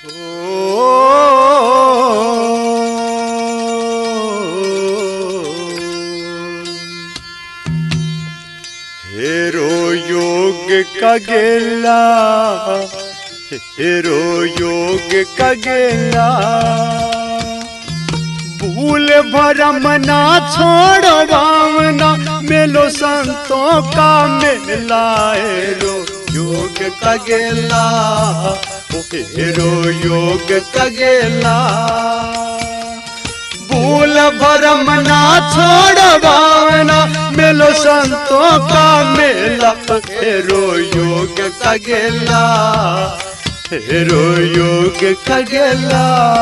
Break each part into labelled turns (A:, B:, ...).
A: हेरो योग का गेला, हेरो योग का गेला, भूल भरम ना छोड़ो भावना, मेलो संतों का मेला। हेरो योग का गेला, हेरो योग का गेला, भूल भरम ना छोड़ो भावना, मेलो संतों का मेला। हेरो योग का गेला, हेरो योग का गेला।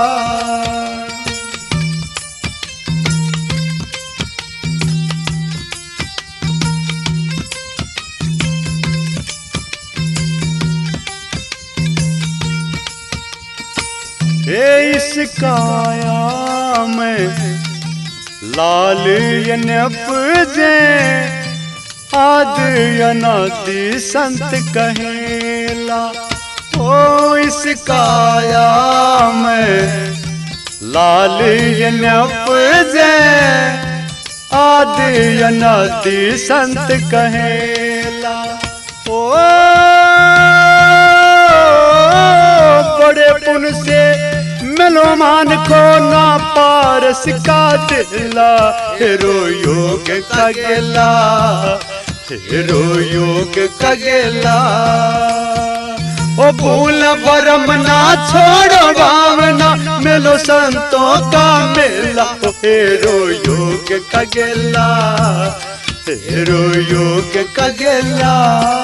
A: इस काया में लाल यनपजे, आद अनादि संत कहेला। ओ इस काया में लाल यनपजे, आद अनादि संत कहेला। ओ बड़े पुण्य से मिलो मान को ना पारस का दिला। हेरो योग का गेला, हेरो योग का गेला, ओ भूल भरम ना छोड़ो भावना, मिलो संतों का मेला। हेरो योग का गेला, हेरो योग का गेला।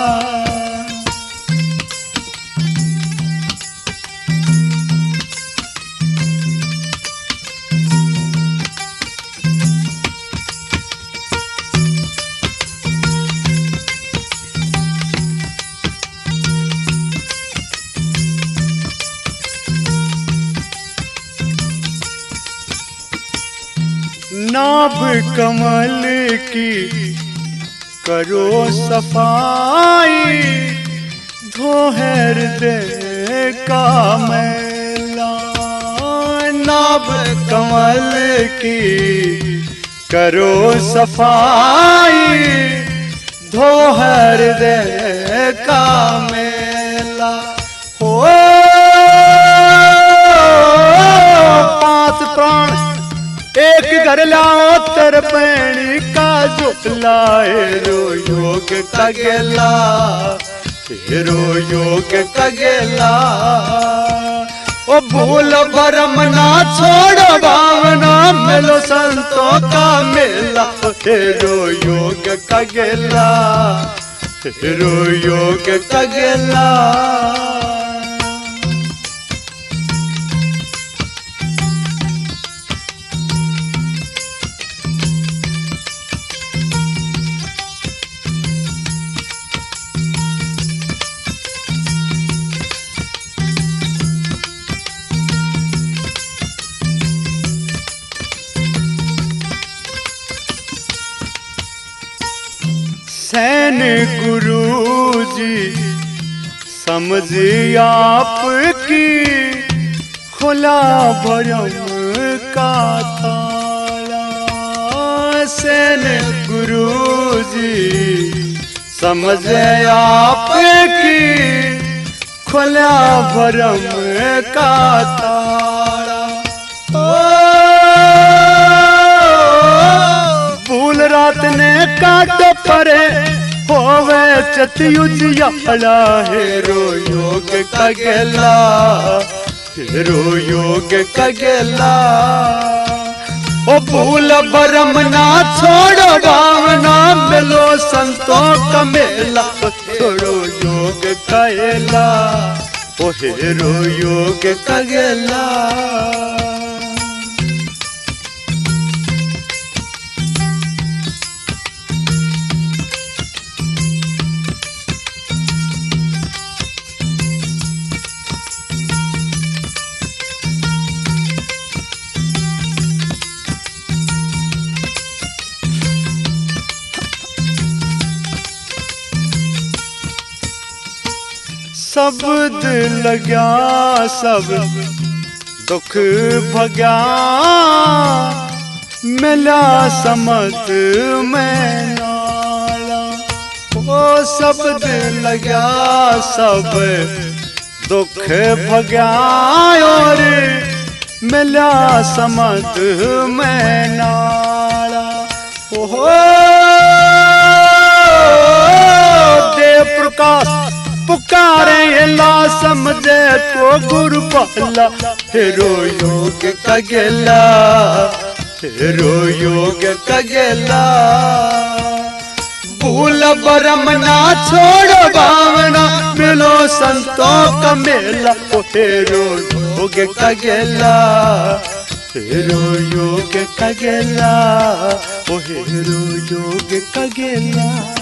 A: नाभ कमल की करो सफाई, धो हृदय का मैला। नाभ कमल की करो सफाई, धो हृदय का मैला। हो पांच प्राण एक घर लाओ, तरपैणी का झुटला। हेरो योग का गेला, हेरो योग का गेला, ओ भूल भरम ना छोड़ो भावना, मिलो संतों का मेला। हेरो योग का गेला, हेरो योग का गेला। सैन गुरु जी समझ आपकी, खुला भरम का ताला। सैन गुरु जी समझ आपकी, खुला भरम का ताला। भूल रात ने काट परे, होवे चतुयुजियाला। हेरो योग का गेला, हेरो योग का गेला, ओ भूल भरम ना छोड़ो भावना, मिलो संतों का मेला। हेरो योग का गेला, ओ हेरो योग का गेला। शब्द लग्या सब दुख भग्या मिला समत में नाला। ओ शब्द लग्या सब दुख भग्या और मिला समत में नाला। ओहो देव प्रकाश पुकारे ला समझे तो गुरु पाला। हेरो योग का गेला, हेरो योग का गेला। भूल भरम ना छोड़ो भावना, मिलो संतों का मेला। ओ हेरो योग का गेला, हेरो योग का गेला। ओ हेरो योग का गेला।